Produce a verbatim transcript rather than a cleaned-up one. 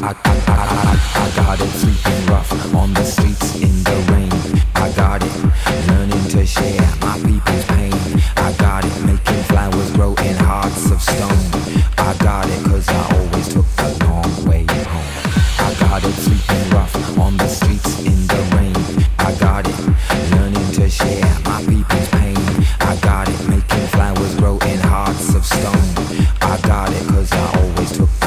I got it, sleeping rough on the streets in the rain. I got it, learning to share my people's pain. I got it, making flowers grow in hearts of stone. I got it, cause I always took the long way home. I got it, sleeping rough on the streets in the rain. I got it, learning to share my people's pain. I got it, making flowers grow in hearts of stone. I got it, cause I always took